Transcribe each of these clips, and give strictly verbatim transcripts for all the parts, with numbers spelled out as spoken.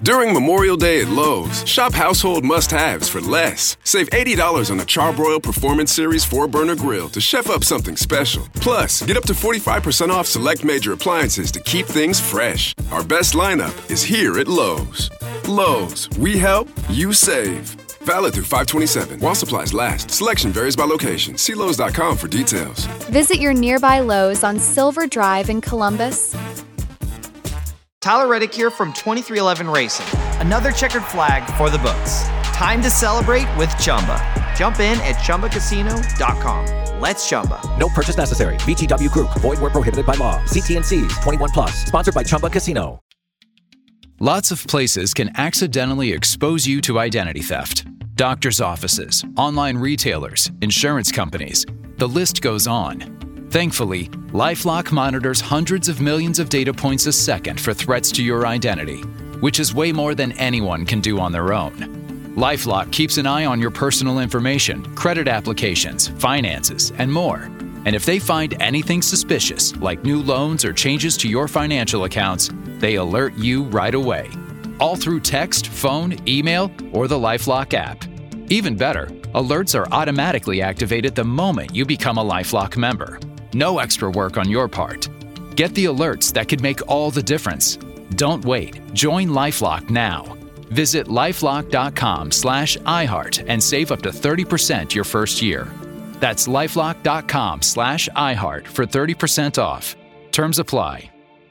During Memorial Day at Lowe's, shop household must-haves for less. Save eighty dollars on a Charbroil Performance Series four burner grill to chef up something special. Plus, get up to forty-five percent off select major appliances to keep things fresh. Our best lineup is here at Lowe's. Lowe's, we help, you save. Valid through five twenty-seven. While supplies last. Selection varies by location. See Lowe's dot com for details. Visit your nearby Lowe's on Silver Drive in Columbus. Tyler Reddick here from twenty-three eleven Racing. Another checkered flag for the books. Time to celebrate with Chumba. Jump in at Chumba Casino dot com. Let's Chumba. No purchase necessary. V G W Group. Void where prohibited by law. See T N Cs. twenty-one plus. Sponsored by Chumba Casino. Lots of places can accidentally expose you to identity theft. Doctors' offices, online retailers, insurance companies. The list goes on. Thankfully, LifeLock monitors hundreds of millions of data points a second for threats to your identity, which is way more than anyone can do on their own. LifeLock keeps an eye on your personal information, credit applications, finances, and more. And if they find anything suspicious, like new loans or changes to your financial accounts, they alert you right away. All through text, phone, email, or the LifeLock app. Even better, alerts are automatically activated the moment you become a LifeLock member. No extra work on your part. Get the alerts that could make all the difference. Don't wait. Join LifeLock now. Visit lifelock.com slash iHeart and save up to thirty percent your first year. That's lifelock.com slash iHeart for thirty percent off. Terms apply.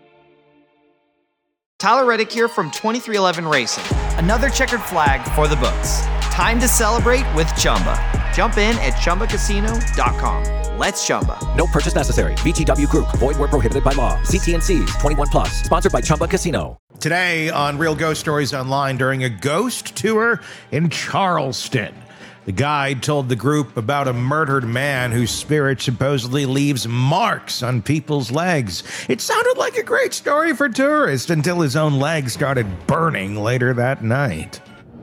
Tyler Reddick here from twenty-three eleven Racing. Another checkered flag for the books. Time to celebrate with Chumba. Jump in at Chumba Casino dot com. Let's Chumba. No purchase necessary. V G W Group. Void where prohibited by law. See T N Cs. twenty-one plus. Sponsored by Chumba Casino. Today on Real Ghost Stories Online, during a ghost tour in Charleston, the guide told the group about a murdered man whose spirit supposedly leaves marks on people's legs. It sounded like a great story for tourists until his own legs started burning later that night.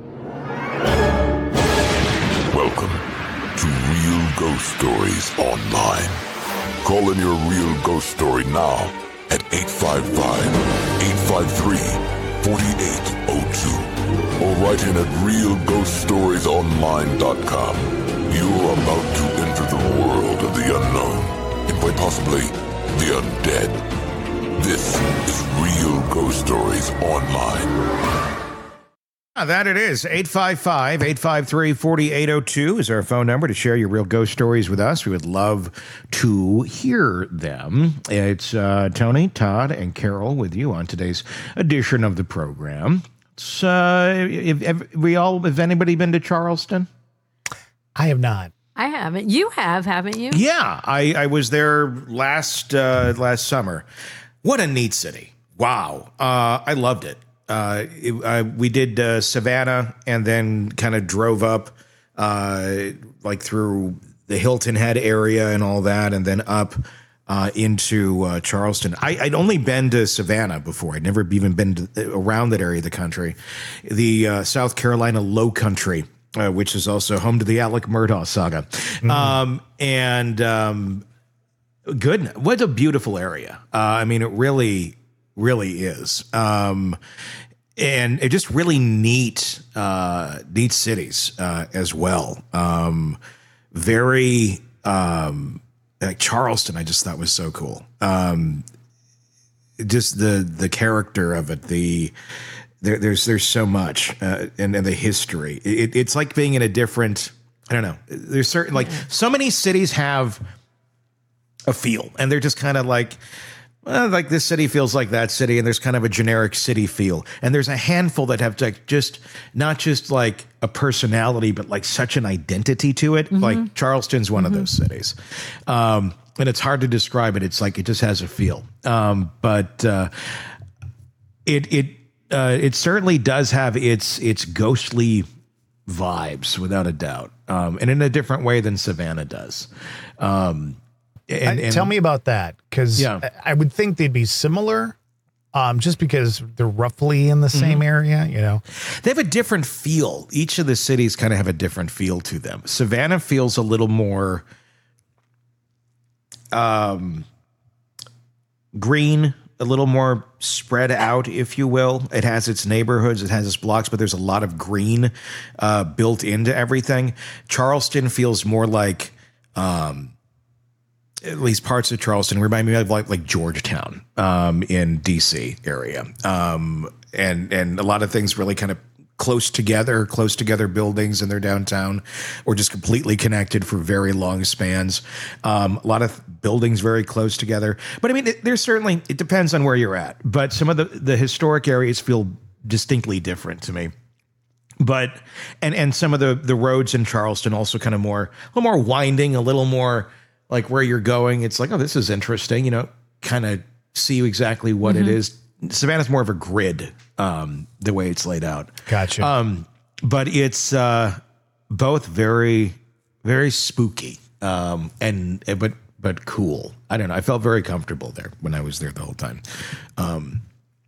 Welcome to Real Ghost Stories Online. Call in your real ghost story now at eight five five, eight five three, four eight zero two or write in at real ghost stories online dot com. You're about to enter the world of the unknown and quite possibly the undead. This is Real Ghost Stories Online. That it is. eight five five, eight five three, four eight zero two is our phone number to share your real ghost stories with us. We would love to hear them. It's uh, Tony, Todd, and Carol with you on today's edition of the program. It's, uh, if, if we all, have anybody been to Charleston? I have not. I haven't. You have, haven't you? Yeah, I, I was there last uh, last summer. What a neat city. Wow. Uh, I loved it. Uh, it, uh, we did uh, Savannah and then kind of drove up uh, like through the Hilton Head area and all that, and then up uh, into uh, Charleston. I, I'd only been to Savannah before. I'd never even been to, around that area of the country. The uh, South Carolina Low Country, uh, which is also home to the Alec Murdaugh saga. Mm-hmm. Um, and um, good. What a beautiful area. Uh, I mean, it really... really is. Um, and it just really neat, uh, neat cities, uh, as well. Um, very, um, like Charleston, I just thought was so cool. Um, just the, the character of it, the, there, there's, there's so much, uh, and, and the history. It, it's like being in a different, I don't know, there's certain, like so many cities have a feel and they're just kind of like, well, like this city feels like that city, and there's kind of a generic city feel. And there's a handful that have like just not just like a personality, but like such an identity to it. Mm-hmm. Like Charleston's one mm-hmm. of those cities. Um, and it's hard to describe it. It's like it just has a feel. Um, but uh, it it uh, it certainly does have its its ghostly vibes, without a doubt, um, and in a different way than Savannah does. Um, And, and tell me about that, because yeah. I would think they'd be similar, um, just because they're roughly in the same mm-hmm. area, you know. They have a different feel. Each of the cities kind of have a different feel to them. Savannah feels a little more um, green, a little more spread out, if you will. It has its neighborhoods, it has its blocks, but there's a lot of green uh, built into everything. Charleston feels more like, um, at least parts of Charleston remind me of like like Georgetown um, in D C area, um, and and a lot of things really kind of close together, close together buildings in their downtown, or just completely connected for very long spans. Um, a lot of buildings very close together. But I mean, it, there's certainly, it depends on where you're at. But some of the, the historic areas feel distinctly different to me. But, and and some of the, the roads in Charleston also kind of more, a little more winding, a little more like where you're going. It's like, oh, this is interesting, you know, kind of see exactly what mm-hmm. it is. Savannah's more of a grid, um, the way it's laid out. Gotcha. Um, but it's uh, both very, very spooky, um, and but but cool. I don't know. I felt very comfortable there when I was there the whole time. Um,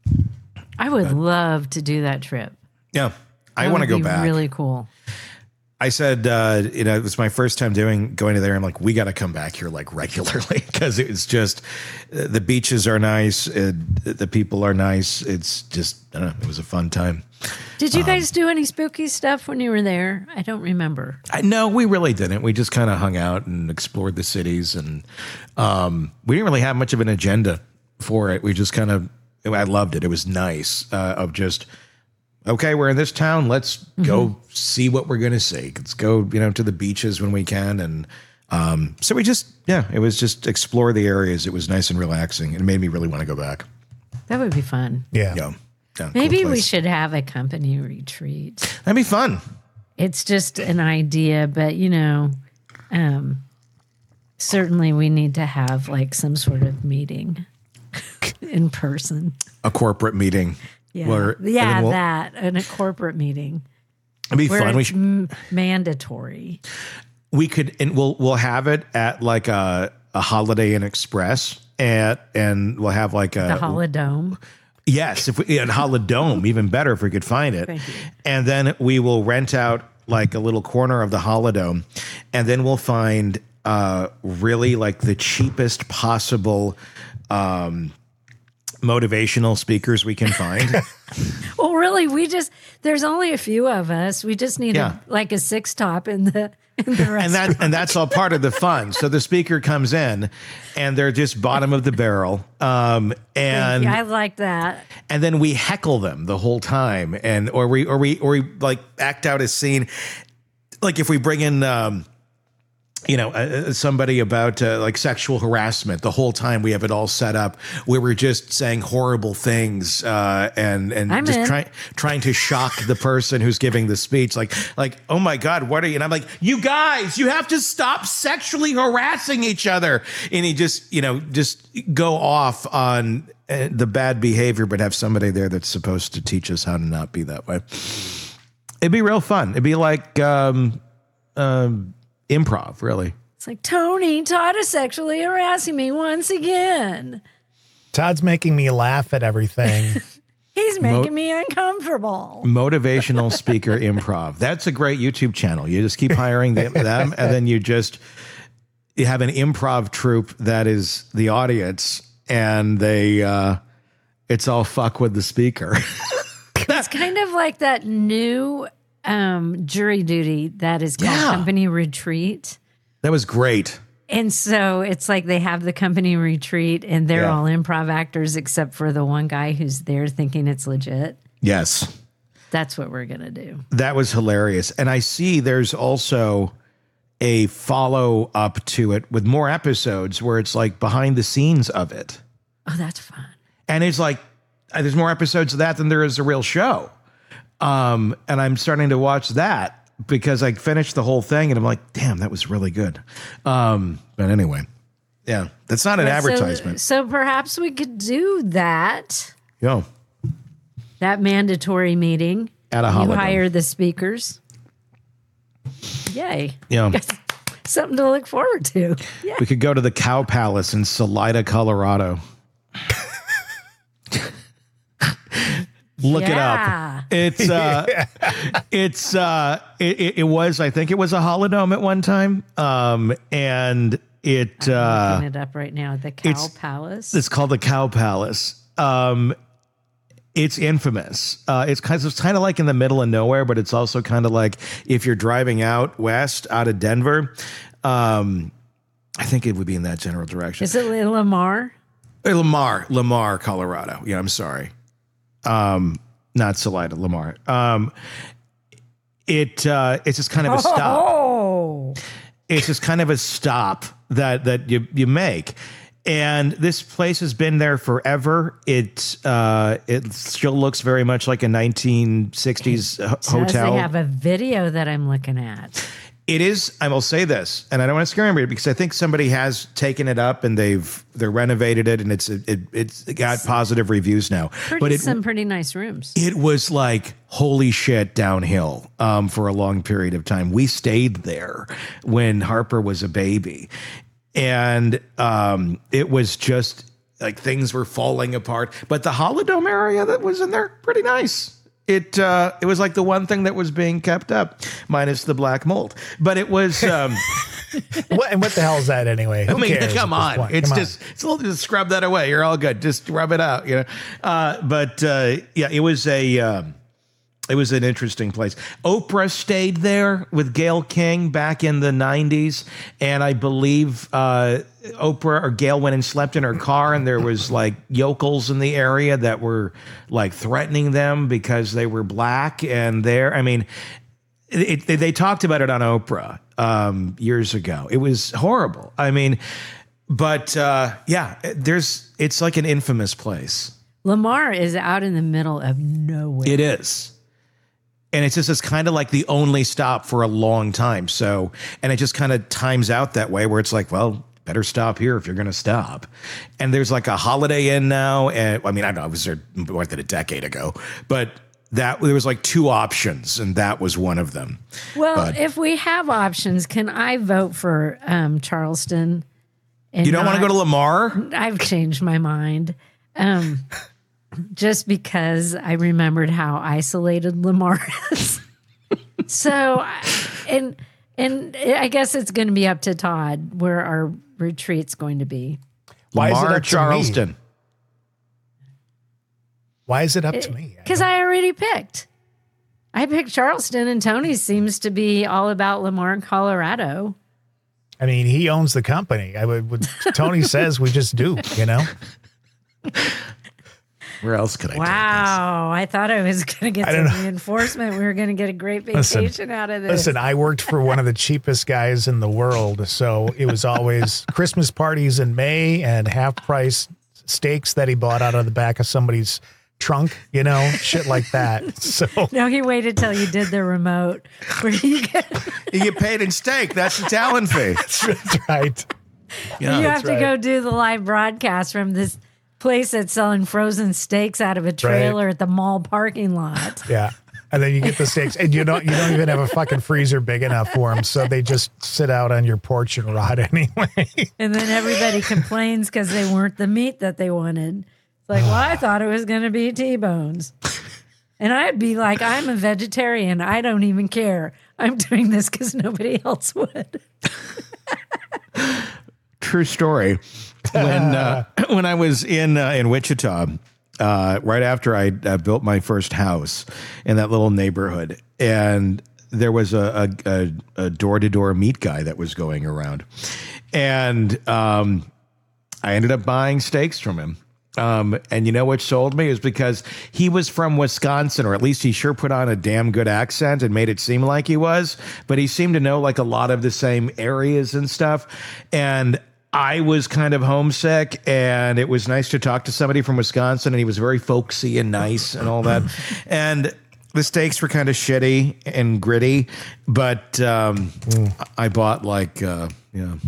I would uh, love to do that trip. Yeah, I want to go back. Really cool. I said, uh, you know, it was my first time doing going to there. I'm like, we got to come back here like regularly because it's just uh, the beaches are nice, it, the people are nice. It's just, I don't know, it was a fun time. Did you um, guys do any spooky stuff when you were there? I don't remember. I, no, we really didn't. We just kind of hung out and explored the cities, and um, we didn't really have much of an agenda for it. We just kind of, I loved it. It was nice uh, of just. Okay, we're in this town. Let's mm-hmm. go see what we're going to see. Let's go, you know, to the beaches when we can. And um, so we just, yeah, it was just explore the areas. It was nice and relaxing. It made me really want to go back. That would be fun. Yeah. Yeah. yeah Maybe cool we should have a company retreat. That'd be fun. It's just an idea, but, you know, um, certainly we need to have like some sort of meeting in person. A corporate meeting. Yeah, where, yeah, we'll, that in a corporate meeting. It'd be where fun. It's We should, m- mandatory. We could, and we'll we'll have it at like a a Holiday Inn Express, and and we'll have like a the Holodome. Yes, if we, and Holodome, even better if we could find it. Thank you. And then we will rent out like a little corner of the Holodome, and then we'll find uh, really like the cheapest possible. Um, motivational speakers we can find. Well, really, we just there's only a few of us. We just need Yeah. a, like a six top in the in the restaurant. and that and that's all part of the fun. So the speaker comes in, and they're just bottom of the barrel, um, and I like that. and then we heckle them the whole time, and or we or we or we like act out a scene, like if we bring in. Um, You know, uh, somebody about uh, like sexual harassment. The whole time we have it all set up where we're just saying horrible things uh, and and I'm just in. trying trying to shock the person who's giving the speech. Like like oh my God, what are you? And I'm like, you guys, you have to stop sexually harassing each other. And he just you know just go off on uh, the bad behavior, but have somebody there that's supposed to teach us how to not be that way. It'd be real fun. It'd be like. Um, um, Improv, really. It's like, Tony, Todd is sexually harassing me once again. Todd's making me laugh at everything. He's making Mo- me uncomfortable. Motivational speaker improv. That's a great YouTube channel. You just keep hiring them, them and then you just you have an improv troupe that is the audience, and they uh, it's all fuck with the speaker. It's kind of like that new um, jury duty that is called Yeah. Company Retreat. That was great. And so it's like they have the company retreat and they're Yeah. all improv actors except for the one guy who's there thinking it's legit. Yes. That's what we're going to do. That was hilarious. And I see there's also a follow up to it with more episodes where it's like behind the scenes of it. Oh, that's fun. And it's like, uh, there's more episodes of that than there is a real show. Um, and I'm starting to watch that because I finished the whole thing and I'm like, damn, that was really good. Um, but anyway, yeah, that's not an But advertisement. So, so perhaps we could do that. Yo, That mandatory meeting. At a You holiday. hire the speakers. Yay. Yeah. Something to look forward to. Yeah. We could go to the Cow Palace in Salida, Colorado. Look Yeah. it up. It's uh, it's uh, it, it, it was. I think it was a Holodome at one time. Um, and it I'm uh, looking it up right now. The Cow it's- Palace. it's called the Cow Palace, Um, it's infamous. Uh, it's kind of, it's kind of like in the middle of nowhere, but it's also kind of like if you're driving out west, out of Denver. Um, I think it would be in that general direction. Is it Lamar? Uh, Lamar, Lamar, Colorado. Yeah, I'm sorry. Um, not Salida, Lamar. Um, it uh, it's just kind of a stop. Oh. It's just kind of a stop that that you you make. And this place has been there forever. It uh, it still looks very much like a nineteen sixties h- hotel. They have a video that I'm looking at. It is. I will say this, and I don't want to scare anybody because I think somebody has taken it up and they've they're renovated it, and it's it it's got positive reviews now. Pretty, but it, some pretty nice rooms. It was like holy shit downhill um, for a long period of time. We stayed there when Harper was a baby, and um, it was just like things were falling apart. But the Holodome area that was in there, pretty nice. It uh, it was like the one thing that was being kept up, minus the black mold. But it was. Um, what, and what the hell is that anyway? Who I mean, cares come on. point? It's Come just on. it's a little just scrub that away. You're all good. Just rub it out. You know. Uh, but uh, yeah, it was a. Um, It was an interesting place. Oprah stayed there with Gayle King back in the nineties. And I believe uh, Oprah or Gayle went and slept in her car, and there was like yokels in the area that were like threatening them because they were black. And there, I mean, it, it, they talked about it on Oprah um, years ago. It was horrible. I mean, but uh, yeah, there's it's like an infamous place. Lamar is out in the middle of nowhere. It is. And it's just it's kind of like the only stop for a long time. So, and it just kind of times out that way where it's like, well, better stop here if you're going to stop. And there's like a Holiday Inn now. And I mean, I don't know, I was there more than a decade ago, but that there was like two options, and that was one of them. Well, but, if we have options, can I vote for um, Charleston? And you don't want to go to Lamar? I've changed my mind. Um, just because I remembered how isolated Lamar is. So, and and I guess it's going to be up to Todd where our retreat's going to be. Why Lamar, is it up Charleston. To me? Why is it up to me? Because I, I already picked. I picked Charleston, and Tony seems to be all about Lamar, Colorado. I mean, he owns the company. I would. would Tony says we just do. You know. Where else could I Wow, I thought I was going to get I some don't know. reinforcement. We were going to get a great vacation Listen, out of this. Listen, I worked for one of the cheapest guys in the world, so it was always Christmas parties in May and half price steaks that he bought out of the back of somebody's trunk, you know, shit like that. So No, he waited till you did the remote where you get, You get paid in steak. That's the talent fee. that's right. Yeah, you that's have to right. go do the live broadcast from this place that's selling frozen steaks out of a trailer at the mall parking lot. Yeah. And then you get the steaks, and you don't you don't even have a fucking freezer big enough for them, so they just sit out on your porch and rot anyway. And then everybody complains because they weren't the meat that they wanted. It's like, well, I thought it was going to be T-bones. And I'd be like, I'm a vegetarian. I don't even care. I'm doing this because nobody else would. True story. When uh, when I was in uh, in Wichita, uh, right after I uh, built my first house in that little neighborhood, and there was a a, a door-to-door meat guy that was going around, and um, I ended up buying steaks from him. Um, and you know what sold me is because he was from Wisconsin, or at least he sure put on a damn good accent and made it seem like he was, but he seemed to know like a lot of the same areas and stuff. And I was kind of homesick, and it was nice to talk to somebody from Wisconsin, and he was very folksy and nice and all that. And the steaks were kind of shitty and gritty, but um, mm. I bought like, uh, you know.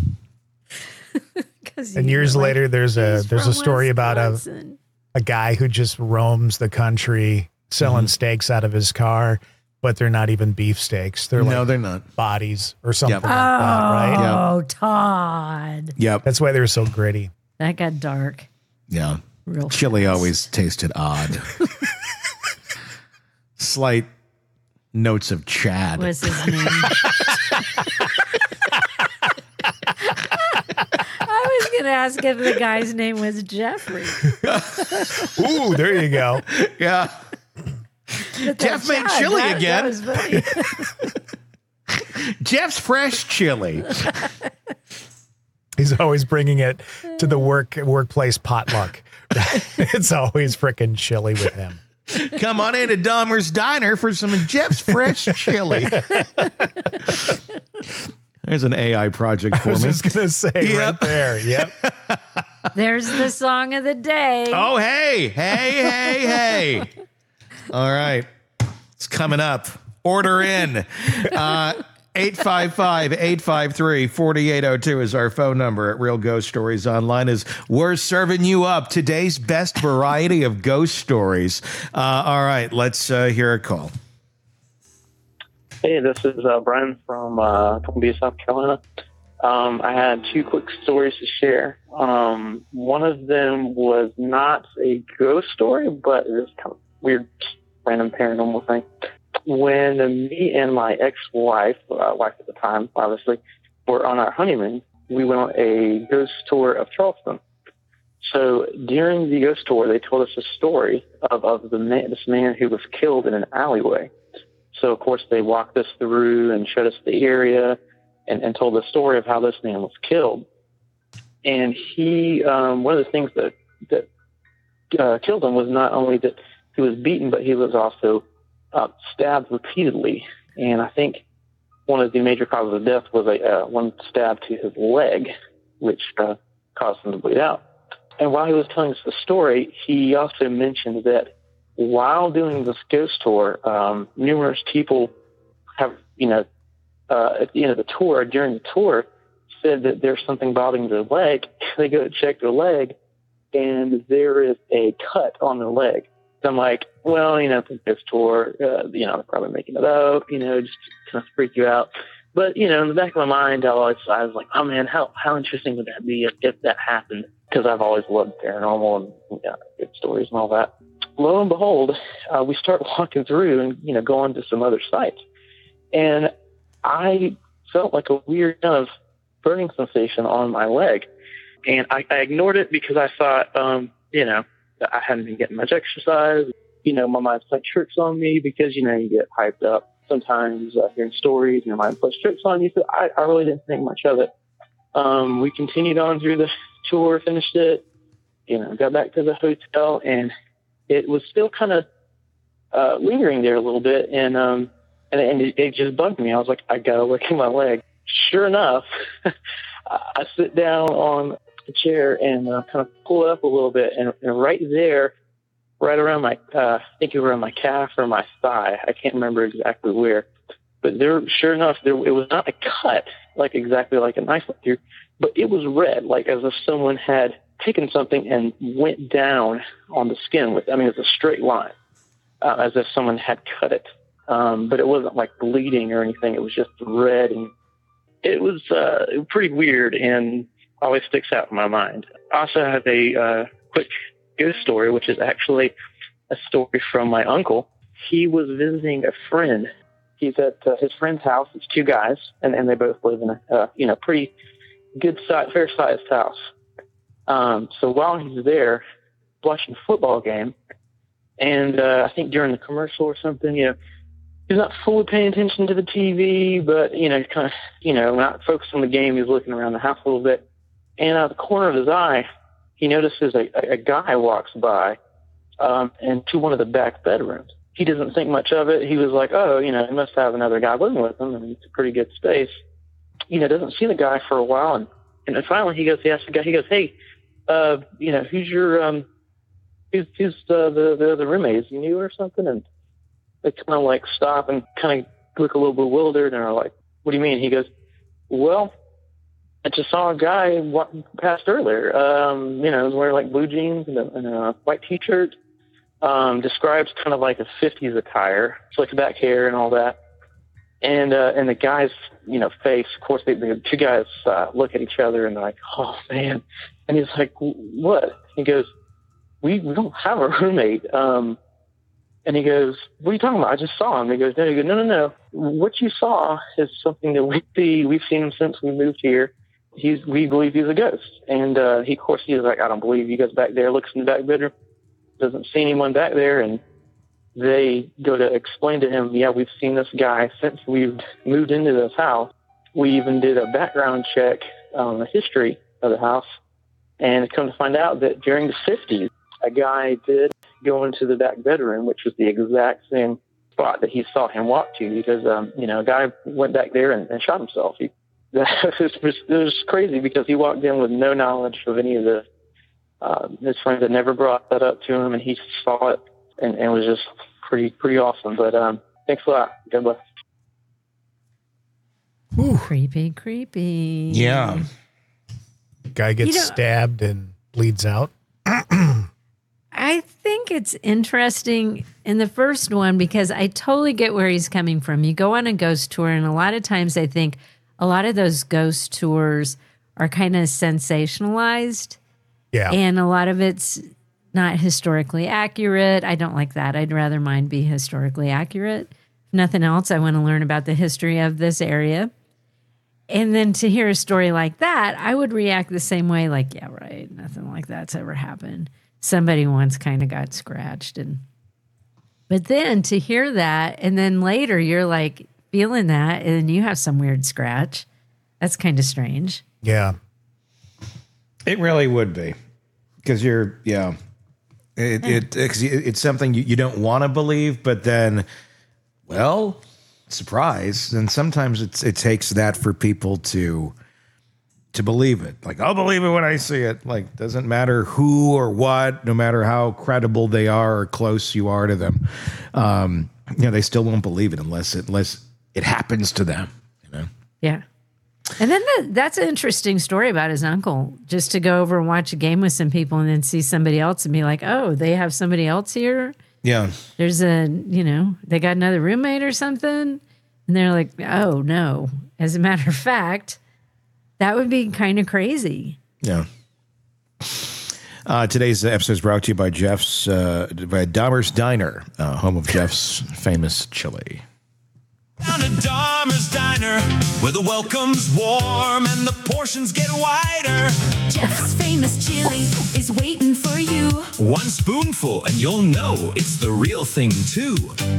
And years later, there's a there's a story about a a guy who just roams the country selling mm-hmm. steaks out of his car, but they're not even beef steaks. They're no, like they're not bodies or something yep. like that, right? Oh, yep. Todd. Yep. That's why they're so gritty. That got dark. Yeah. Real Chili fast. always tasted odd. Slight notes of Chad. What's his name? I was going to ask if the guy's name was Jeffrey. Ooh, there you go. Yeah. Jeff made Yeah, chili that- again. that was funny. Jeff's fresh chili. He's always bringing it to the work workplace potluck. It's always frickin' chili with him. Come on into Dahmer's Diner for some of Jeff's fresh chili. There's an A I project for I was me. just going to say Yep. right there. Yep. There's the song of the day. Oh, hey, hey, hey, hey. All right. It's coming up. Order in. Uh, eight five five, eight five three, four eight zero two is our phone number at Real Ghost Stories Online as we're serving you up today's best variety of ghost stories. Uh, all right, let's uh, hear a call. Hey, this is uh, Brian from uh, Columbia, South Carolina. Um, I had two quick stories to share. Um, one of them was not a ghost story, but it was kind of weird, random paranormal thing. When me and my ex-wife, uh, wife at the time, obviously, were on our honeymoon, we went on a ghost tour of Charleston. So during the ghost tour, they told us a story of, of the man, this man who was killed in an alleyway. So, of course, they walked us through and showed us the area and, and told the story of how this man was killed. And he, um, one of the things that, that uh, killed him was not only that he was beaten, but he was also uh, stabbed repeatedly. And I think one of the major causes of death was a uh, one stab to his leg, which uh, caused him to bleed out. And while he was telling us the story, he also mentioned that while doing this ghost tour, um, numerous people have, you know, uh, at the end of the tour, during the tour, said that there's something bothering their leg. They go to check their leg, and there is a cut on their leg. So I'm like, well, you know, it's a ghost tour, uh, you know, they're probably making it up, you know, just to kind of freak you out. But, you know, in the back of my mind, I was, I was like, oh, man, how, how interesting would that be if, if that happened? Because I've always loved paranormal and you know, good stories and all that. Lo and behold, uh, we start walking through and, you know, going to some other sites. And I felt like a weird kind of burning sensation on my leg. And I, I ignored it because I thought, um, you know, I hadn't been getting much exercise. You know, my mind played tricks on me because, you know, you get hyped up sometimes uh, hearing stories and your mind plays tricks on you. So I, I really didn't think much of it. Um, we continued on through the tour, finished it, you know, got back to the hotel, and it was still kind of uh, lingering there a little bit, and um, and, and it, it just bugged me. I was like, I gotta look at my leg. Sure enough, I sit down on a chair and uh, kind of pull it up a little bit, and, and right there, right around my, uh, I think it was around my calf or my thigh. I can't remember exactly where, but there, sure enough, there it was not a cut, like exactly like a knife went through, but it was red, like as if someone had taken something and went down on the skin with, I mean, it's a straight line, uh, as if someone had cut it. Um, but it wasn't like bleeding or anything. It was just red, and it was uh, pretty weird and always sticks out in my mind. I also have a uh, quick ghost story, which is actually a story from my uncle. He was visiting a friend. He's at uh, his friend's house. It's two guys, and, and they both live in a uh, you know pretty good size, fair sized house. Um, so while he's there watching a football game, and uh, I think during the commercial or something, you know, he's not fully paying attention to the T V, but, you know, kind of, you know, not focused on the game. He's looking around the house a little bit. And out of the corner of his eye, he notices a, a guy walks by um, into one of the back bedrooms. He doesn't think much of it. He was like, oh, you know, he must have another guy living with him, and it's a pretty good space. You know, doesn't see the guy for a while. And, and then finally he goes, he asks the guy, he goes, hey, uh, you know, who's your, um, who's, who's uh, the, the, the roommate? Is he new or something? And they kind of like stop and kind of look a little bewildered and are like, what do you mean? He goes, well, I just saw a guy walk past earlier. Um, you know, he was wearing like blue jeans and a, and a white t-shirt. Um, describes kind of like a fifties attire, slicked back hair and all that. And, uh, and the guy's, you know, face, of course, they, the two guys, uh, look at each other and they're like, oh man. And he's like, what? He goes, we, we don't have a roommate. Um, and he goes, what are you talking about? I just saw him. He goes, no, he goes, no, no, no. What you saw is something that we see. We've seen him since we moved here. he's we believe he's a ghost. And uh, he, of course, he's like, I don't believe you. Goes back there, looks in the back bedroom, doesn't see anyone back there, and they go to explain to him, yeah, we've seen this guy since we've moved into this house. We even did a background check on the history of the house, and come to find out that during the fifties, a guy did go into the back bedroom, which was the exact same spot that he saw him walk to, because, um, you know, a guy went back there and, and shot himself. He, that was, it was crazy because he walked in with no knowledge of any of the, uh, his friends had never brought that up to him, and he saw it and, and was just pretty, pretty awesome. But um, thanks a lot. God bless. Ooh. Creepy, creepy. Yeah. Guy gets You know- stabbed and bleeds out. I think it's interesting in the first one because I totally get where he's coming from. You go on a ghost tour, and a lot of times I think a lot of those ghost tours are kind of sensationalized. Yeah. And a lot of it's not historically accurate. I don't like that. I'd rather mine be historically accurate. If nothing else, I want to learn about the history of this area. And then to hear a story like that, I would react the same way, like, yeah, right, nothing like that's ever happened. Somebody once kind of got scratched. and But then to hear that, and then later you're like feeling that, and then you have some weird scratch. That's kind of strange. Yeah. It really would be, because you're, yeah, it, it, it, it's something you, you don't want to believe, but then, well, surprise. And sometimes it's, it takes that for people to, to believe it. Like, I'll believe it when I see it. Like, doesn't matter who or what, no matter how credible they are or close you are to them. Um, you know, they still won't believe it unless it, unless it happens to them, you know? Yeah. And then the, that's an interesting story about his uncle, just to go over and watch a game with some people and then see somebody else and be like, oh, they have somebody else here. Yeah. There's a, you know, they got another roommate or something. And they're like, oh, no. As a matter of fact, that would be kind of crazy. Yeah. Uh, today's episode is brought to you by Jeff's, uh, by Dahmer's Diner, uh, home of Jeff's famous chili. Down to Dahmer's Diner, where the welcome's warm and the portions get wider. Jeff's famous chili is waiting for you. One spoonful and you'll know it's the real thing too.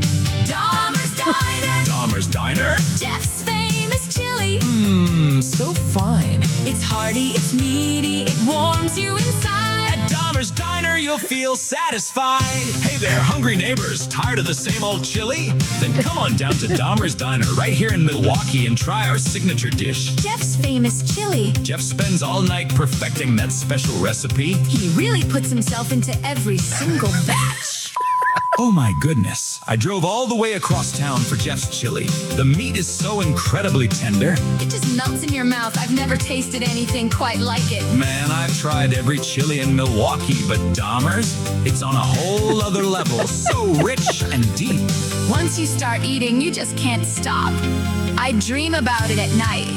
Dahmer's Diner. Dahmer's Diner. Jeff's famous chili. Mmm, so fine. It's hearty, it's meaty, it warms you inside. At Dahmer's Diner, you'll feel satisfied. Hey there, hungry neighbors, tired of the same old chili? Then come on down to Dahmer's Diner right here in Milwaukee and try our signature dish. Jeff's famous chili. Jeff spends all night perfecting that special recipe. He really puts himself into every single batch. Oh my goodness, I drove all the way across town for Jeff's chili. The meat is so incredibly tender. It just melts in your mouth. I've never tasted anything quite like it. Man, I've tried every chili in Milwaukee, but Dahmer's, it's on a whole other level, so rich and deep. Once you start eating, you just can't stop. I dream about it at night.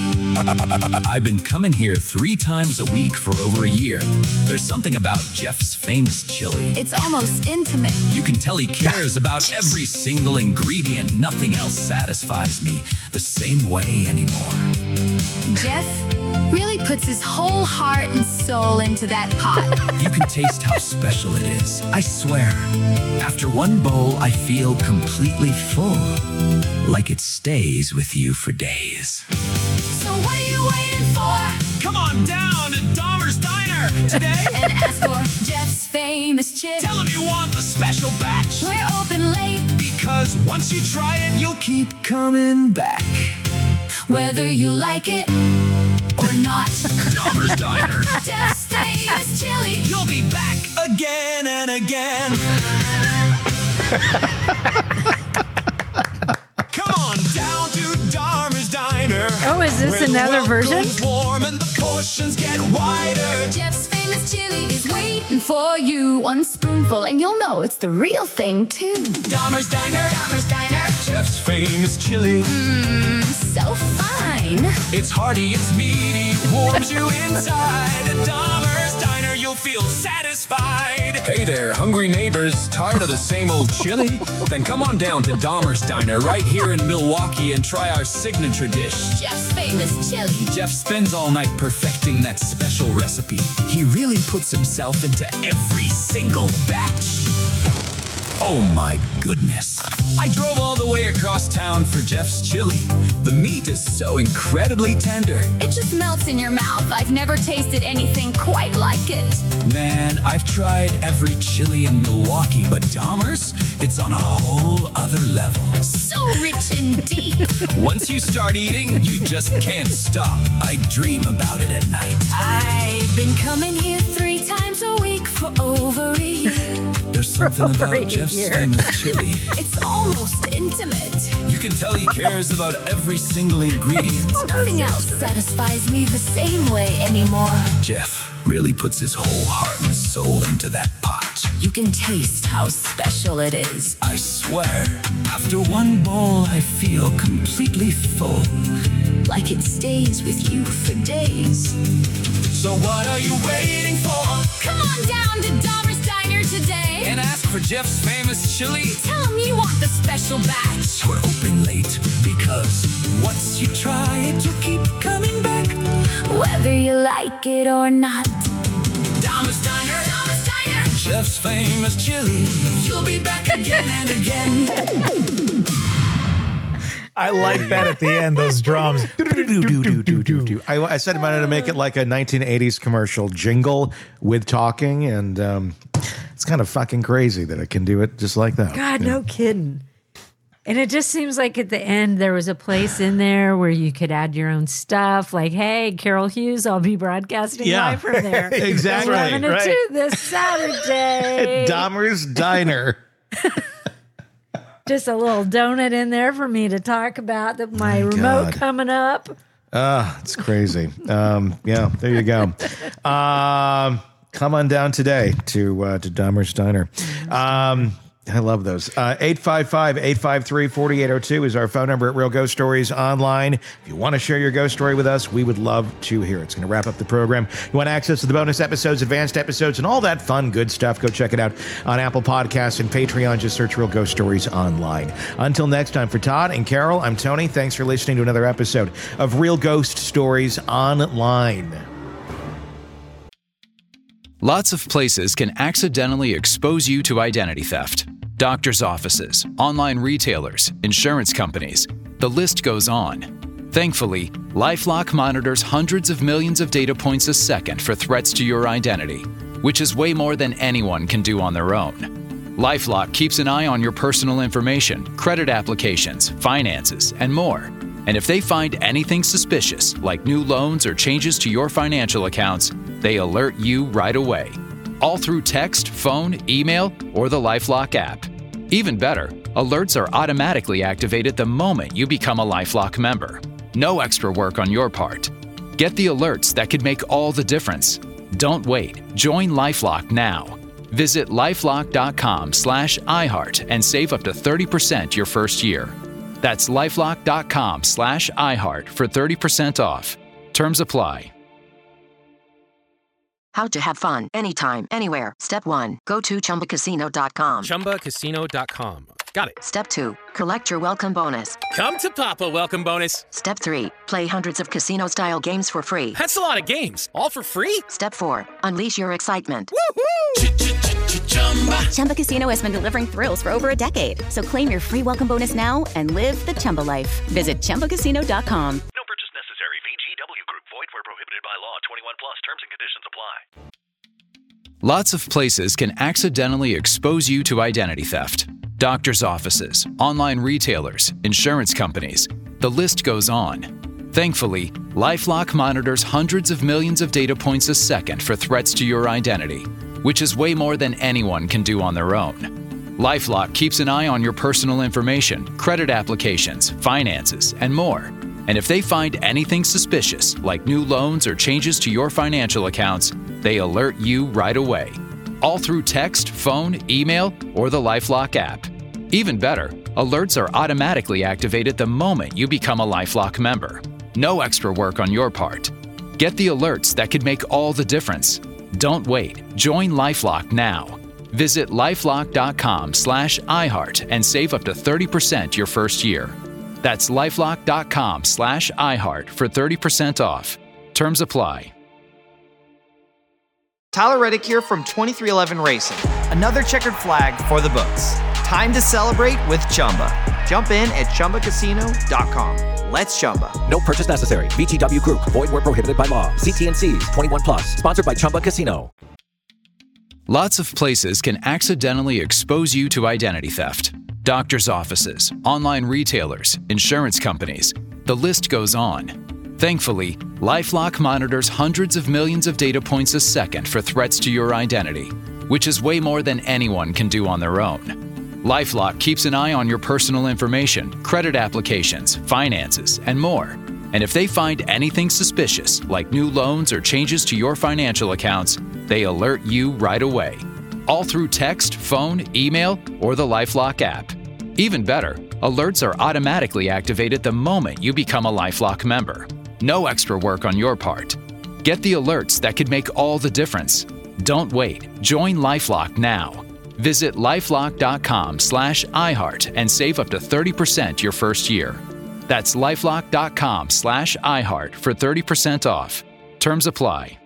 I've been coming here three times a week for over a year. There's something about Jeff's famous chili. It's almost intimate. You can tell he cares about every single ingredient. Nothing else satisfies me the same way anymore. Jeff really puts his whole heart and soul into that pot. You can taste how special it is. I swear. After one bowl, I feel completely full. Like it stays with you for days. So what are you waiting for? Come on down to Dahmer's Diner today and ask for Jeff's famous chili. Tell him you want the special batch. We're open late. Because once you try it, you'll keep coming back. Whether you like it or not. Dahmer's Diner. Jeff's famous chili. You'll be back again and again. Come on down to Dahmer's Diner. Oh, is this another version? Warm and the portions get wider. Jeff's famous chili is waiting for you. One spoonful and you'll know it's the real thing too. Dahmer's Diner. Dahmer's Diner. Jeff's famous chili. Mmm, so fine. It's hearty, it's meaty, warms you inside. At Dahmer's Diner, you'll feel satisfied. Hey there, hungry neighbors, tired of the same old chili? Then come on down to Dahmer's Diner right here in Milwaukee and try our signature dish. Jeff's famous chili. Jeff spends all night perfecting that special recipe. He really puts himself into every single batch. Oh my goodness. I drove all the way across town for Jeff's chili. The meat is so incredibly tender. It just melts in your mouth. I've never tasted anything quite like it. Man, I've tried every chili in Milwaukee, but Dahmer's, it's on a whole other level. So rich and deep. Once you start eating, you just can't stop. I dream about it at night. I've been coming here three times a week for over a year. There's something about Jeff's famous chili. It's almost intimate. You can tell he cares about every single ingredient. Nothing else satisfies me the same way anymore. Jeff really puts his whole heart and soul into that pot. You can taste how special it is. I swear, after one bowl, I feel completely full. Like it stays with you for days. So what are you waiting for? Come on down to Dahmer's Diner today And ask for Jeff's famous chili. Tell him you want the special batch. We're open late because once you try it, you'll keep coming back. Whether you like it or not. Dahmer's Diner, Dahmer's Diner, Jeff's famous chili. You'll be back again and again. I like that at the end, those drums. I, I said I wanted to make it like a nineteen eighties commercial jingle with talking, and um, it's kind of fucking crazy that it can do it just like that. God, Yeah. no kidding. And it just seems like at the end there was a place in there where you could add your own stuff. Like, hey, Carol Hughes, I'll be broadcasting Yeah. live from there. Exactly, eleven to right. two this Saturday. Dahmer's Diner. Just a little donut in there for me to talk about the, my My remote God. coming up. Ah, it's crazy. Um, yeah, there you go. Um, come on down today to uh, to Dahmer's Diner. Um, I love those. Uh, eight five five, eight five three, four eight zero two is our phone number at Real Ghost Stories Online. If you want to share your ghost story with us, we would love to hear it. It's going to wrap up the program. You want access to the bonus episodes, advanced episodes, and all that fun, good stuff, go check it out on Apple Podcasts and Patreon. Just search Real Ghost Stories Online. Until next time, for Todd and Carol, I'm Tony. Thanks for listening to another episode of Real Ghost Stories Online. Lots of places can accidentally expose you to identity theft. Doctors' offices, online retailers, insurance companies. The list goes on. Thankfully, LifeLock monitors hundreds of millions of data points a second for threats to your identity, which is way more than anyone can do on their own. LifeLock keeps an eye on your personal information, credit applications, finances, and more. And if they find anything suspicious, like new loans or changes to your financial accounts, they alert you right away. All through text, phone, email, or the LifeLock app. Even better, alerts are automatically activated the moment you become a LifeLock member. No extra work on your part. Get the alerts that could make all the difference. Don't wait. Join LifeLock now. Visit lifelock.com slash iHeart and save up to thirty percent your first year. That's lifelock.com slash iHeart for thirty percent off. Terms apply. How to have fun anytime, anywhere. Step one, go to chumba casino dot com. chumba casino dot com. Got it. Step two, collect your welcome bonus. Come to Papa welcome bonus. Step three, play hundreds of casino-style games for free. That's a lot of games, all for free? Step four, unleash your excitement. Chumba Casino has been delivering thrills for over a decade. So claim your free welcome bonus now and live the Chumba life. Visit chumba casino dot com. No purchase necessary. V G W Group. Void where prohibited by law. twenty-one plus. Terms and conditions apply. Lots of places can accidentally expose you to identity theft. Doctors' offices, online retailers, insurance companies. The list goes on. Thankfully, LifeLock monitors hundreds of millions of data points a second for threats to your identity, which is way more than anyone can do on their own. LifeLock keeps an eye on your personal information, credit applications, finances, and more. And if they find anything suspicious, like new loans or changes to your financial accounts, they alert you right away. All through text, phone, email, or the LifeLock app. Even better, alerts are automatically activated the moment you become a LifeLock member. No extra work on your part. Get the alerts that could make all the difference. Don't wait. Join LifeLock now. Visit lifelock.com slash iHeart and save up to thirty percent your first year. That's lifelock.com slash iHeart for thirty percent off. Terms apply. Tyler Reddick here from twenty-three eleven Racing. Another checkered flag for the books. Time to celebrate with Chumba. Jump in at chumba casino dot com. Let's Chumba. No purchase necessary. V G W Group. Void where prohibited by law. See T N Cs. twenty-one plus. Sponsored by Chumba Casino. Lots of places can accidentally expose you to identity theft. Doctors' offices, online retailers, insurance companies. The list goes on. Thankfully, LifeLock monitors hundreds of millions of data points a second for threats to your identity, which is way more than anyone can do on their own. LifeLock keeps an eye on your personal information, credit applications, finances, and more. And if they find anything suspicious, like new loans or changes to your financial accounts, they alert you right away. All through text, phone, email, or the LifeLock app. Even better, alerts are automatically activated the moment you become a LifeLock member. No extra work on your part. Get the alerts that could make all the difference. Don't wait. Join LifeLock now. Visit lifelock.com slash iHeart and save up to thirty percent your first year. That's lifelock.com slash iHeart for thirty percent off. Terms apply.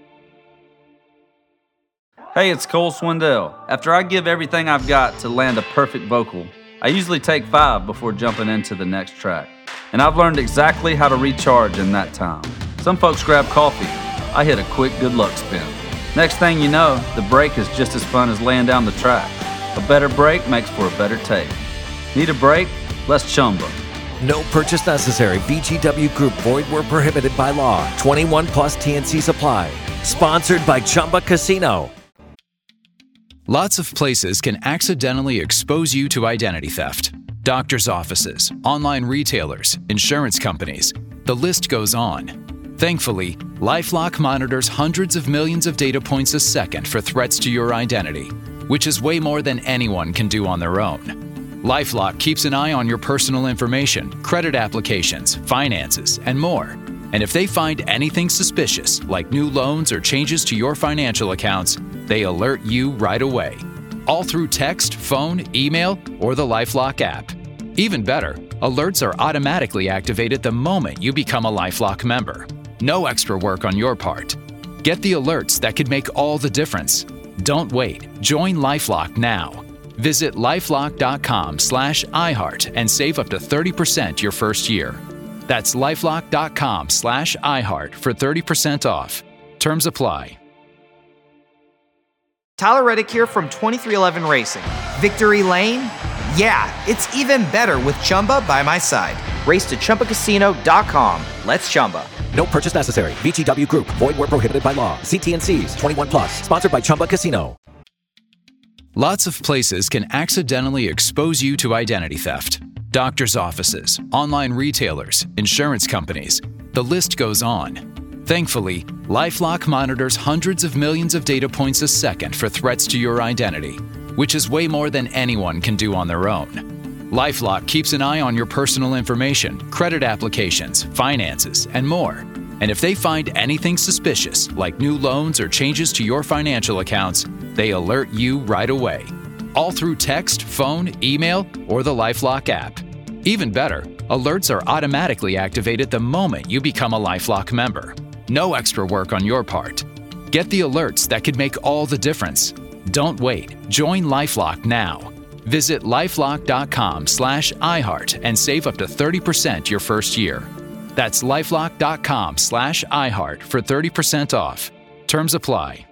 Hey, it's Cole Swindell. After I give everything I've got to land a perfect vocal, I usually take five before jumping into the next track. And I've learned exactly how to recharge in that time. Some folks grab coffee. I hit a quick good luck spin. Next thing you know, the break is just as fun as laying down the track. A better break makes for a better take. Need a break? Let's Chumba. No purchase necessary. V G W Group. Void where prohibited by law. twenty-one plus T N Cs apply. Sponsored by Chumba Casino. Lots of places can accidentally expose you to identity theft. Doctors' offices, online retailers, insurance companies. The list goes on. Thankfully, LifeLock monitors hundreds of millions of data points a second for threats to your identity, which is way more than anyone can do on their own. LifeLock keeps an eye on your personal information, credit applications, finances, and more. And if they find anything suspicious, like new loans or changes to your financial accounts, they alert you right away. All through text, phone, email, or the LifeLock app. Even better, alerts are automatically activated the moment you become a LifeLock member. No extra work on your part. Get the alerts that could make all the difference. Don't wait. Join LifeLock now. Visit lifelock.com slash iHeart and save up to thirty percent your first year. That's lifelock.com slash iHeart for thirty percent off. Terms apply. Tyler Reddick here from twenty-three eleven Racing. Victory Lane? Yeah, it's even better with Chumba by my side. Race to chumba casino dot com. Let's Chumba. No purchase necessary. V G W Group. Void where prohibited by law. See T N Cs. twenty-one plus. Sponsored by Chumba Casino. Lots of places can accidentally expose you to identity theft. Doctors' offices, online retailers, insurance companies. The list goes on. Thankfully, LifeLock monitors hundreds of millions of data points a second for threats to your identity, which is way more than anyone can do on their own. LifeLock keeps an eye on your personal information, credit applications, finances, and more. And if they find anything suspicious, like new loans or changes to your financial accounts, they alert you right away. All through text, phone, email, or the LifeLock app. Even better, alerts are automatically activated the moment you become a LifeLock member. No extra work on your part. Get the alerts that could make all the difference. Don't wait. Join LifeLock now. Visit lifelock.com slash iHeart and save up to thirty percent your first year. That's lifelock.com slash iHeart for thirty percent off. Terms apply.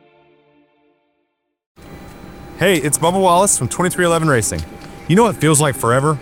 Hey, it's Bubba Wallace from twenty-three eleven Racing. You know what feels like forever?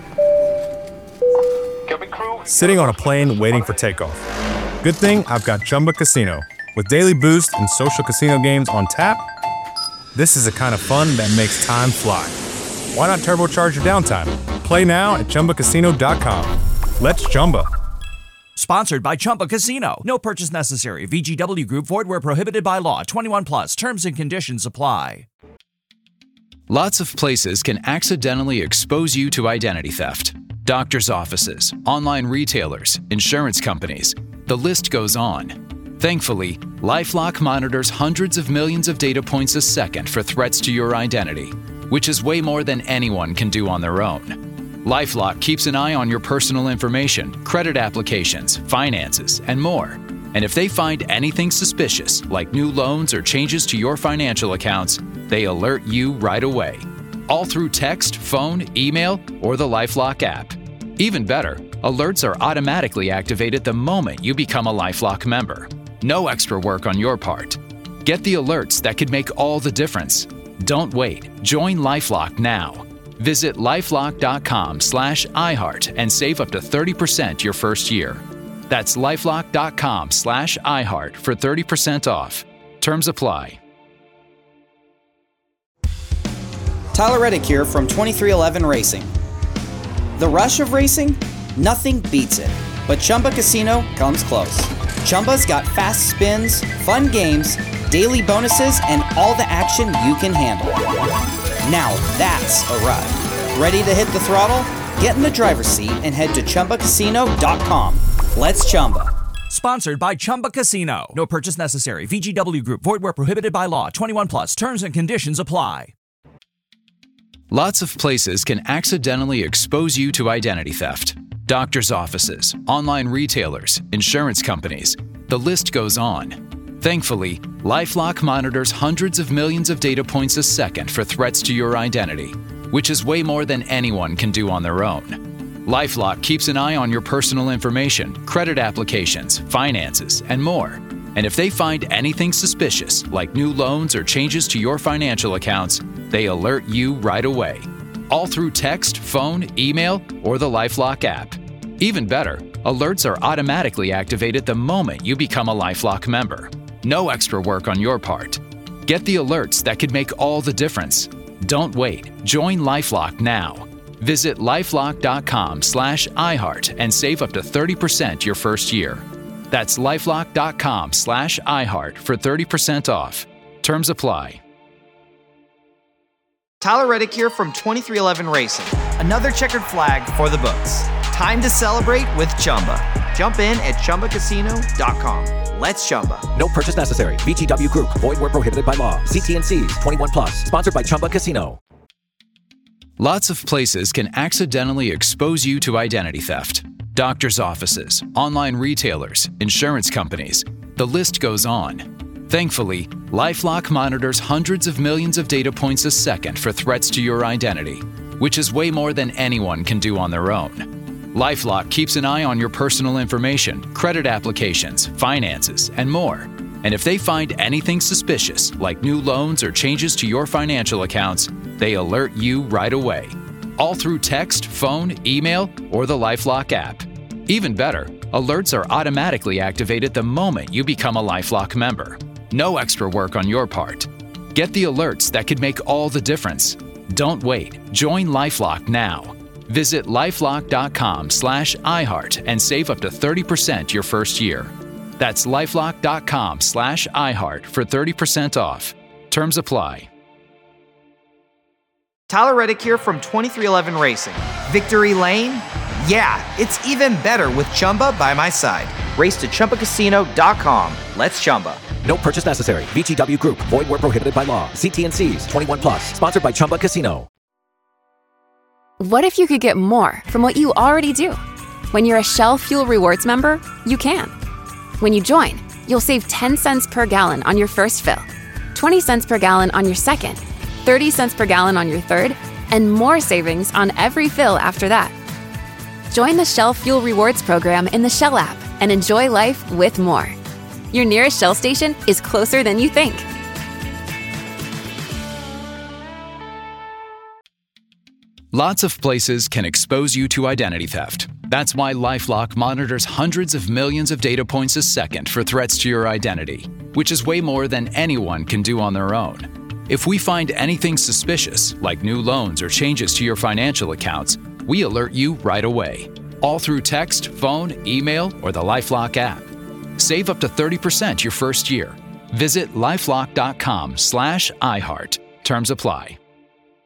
Sitting on a plane waiting for takeoff. Good thing I've got Chumba Casino. With daily boost and social casino games on tap, this is the kind of fun that makes time fly. Why not turbocharge your downtime? Play now at chumba casino dot com. Let's Chumba. Sponsored by Chumba Casino. No purchase necessary. V G W Group. Void where prohibited by law. twenty-one plus. Terms and conditions apply. Lots of places can accidentally expose you to identity theft. Doctors' offices, online retailers, insurance companies. The list goes on. Thankfully, LifeLock monitors hundreds of millions of data points a second for threats to your identity, which is way more than anyone can do on their own. LifeLock keeps an eye on your personal information, credit applications, finances, and more. And if they find anything suspicious, like new loans or changes to your financial accounts, they alert you right away. All through text, phone, email, or the LifeLock app. Even better, alerts are automatically activated the moment you become a LifeLock member. No extra work on your part. Get the alerts that could make all the difference. Don't wait. Join LifeLock now. Visit lifelock.com slash iHeart and save up to thirty percent your first year. That's lifelock.com slash iHeart for thirty percent off. Terms apply. Tyler Reddick here from twenty-three eleven Racing. The rush of racing? Nothing beats it. But Chumba Casino comes close. Chumba's got fast spins, fun games, daily bonuses, and all the action you can handle. Now that's a ride. Ready to hit the throttle? Get in the driver's seat and head to Chumba Casino dot com. Let's Chumba. Sponsored by Chumba Casino. No purchase necessary. V G W Group. Void where prohibited by law. twenty-one plus. Terms and conditions apply. Lots of places can accidentally expose you to identity theft. Doctors' offices, online retailers, insurance companies. The list goes on. Thankfully, LifeLock monitors hundreds of millions of data points a second for threats to your identity, which is way more than anyone can do on their own. LifeLock keeps an eye on your personal information, credit applications, finances, and more. And if they find anything suspicious, like new loans or changes to your financial accounts, they alert you right away. All through text, phone, email, or the LifeLock app. Even better, alerts are automatically activated the moment you become a LifeLock member. No extra work on your part. Get the alerts that could make all the difference. Don't wait. Join LifeLock now. Visit lifelock.com slash iHeart and save up to thirty percent your first year. That's lifelock.com slash iHeart for thirty percent off. Terms apply. Tyler Reddick here from twenty-three eleven Racing. Another checkered flag for the books. Time to celebrate with Chumba. Jump in at Chumba Casino dot com. Let's Chumba. No purchase necessary. V G W Group. Void where prohibited by law. See T and C's. twenty-one plus. Sponsored by Chumba Casino. Lots of places can accidentally expose you to identity theft. Doctors' offices, online retailers, insurance companies. The list goes on. Thankfully, LifeLock monitors hundreds of millions of data points a second for threats to your identity, which is way more than anyone can do on their own. LifeLock keeps an eye on your personal information, credit applications, finances, and more. And if they find anything suspicious, like new loans or changes to your financial accounts, they alert you right away. All through text, phone, email, or the LifeLock app. Even better, alerts are automatically activated the moment you become a LifeLock member. No extra work on your part. Get the alerts that could make all the difference. Don't wait. Join LifeLock now. Visit lifelock.com slash iHeart and save up to thirty percent your first year. That's lifelock.com slash iHeart for thirty percent off. Terms apply. Tyler Reddick here from twenty-three eleven Racing. Victory Lane? Yeah, it's even better with Chumba by my side. Race to Chumba Casino dot com. Let's Chumba. No purchase necessary. V G W Group. Void where prohibited by law. See T and C's. twenty-one plus. Sponsored by Chumba Casino. What if you could get more from what you already do? When you're a Shell Fuel Rewards member, you can. When you join, you'll save ten cents per gallon on your first fill, twenty cents per gallon on your second, thirty cents per gallon on your third, and more savings on every fill after that. Join the Shell Fuel Rewards program in the Shell app and enjoy life with more. Your nearest Shell station is closer than you think. Lots of places can expose you to identity theft. That's why LifeLock monitors hundreds of millions of data points a second for threats to your identity, which is way more than anyone can do on their own. If we find anything suspicious, like new loans or changes to your financial accounts, we alert you right away. All through text, phone, email, or the LifeLock app. Save up to thirty percent your first year. Visit lifelock.com slash iHeart. Terms apply.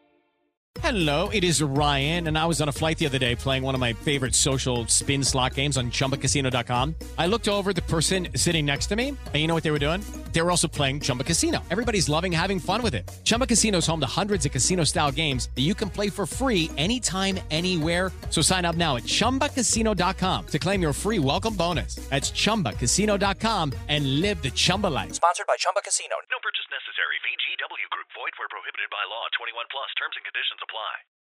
Hello, it is Ryan, and I was on a flight the other day playing one of my favorite social spin slot games on Chumba Casino dot com. I looked over at the person sitting next to me, and you know what they were doing? They were also playing Chumba Casino. Everybody's loving having fun with it. Chumba Casino is home to hundreds of casino-style games that you can play for free anytime, anywhere. So sign up now at Chumba Casino dot com to claim your free welcome bonus. That's Chumba Casino dot com and live the Chumba life. Sponsored by Chumba Casino. No purchase necessary. V G W Group. Void where prohibited by law. twenty-one plus. Terms and conditions apply.